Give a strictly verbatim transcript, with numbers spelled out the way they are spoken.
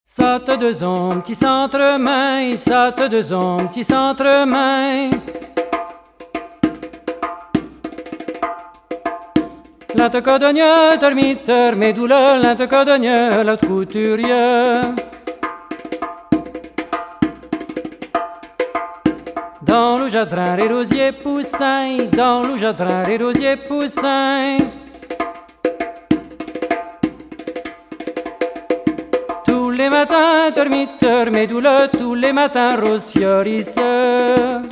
Saute deux hommes, petit centre-main, saute deux hommes, petit centre-main. L'ante codogne, termiteur, mes douleurs, l'ante codogne, l'autre couturier. Dans le jardin, les rosiers poussins, dans le jardin, les rosiers poussins. Tous les matins, termiteur, mes douleurs, tous les matins, roses fleurissent.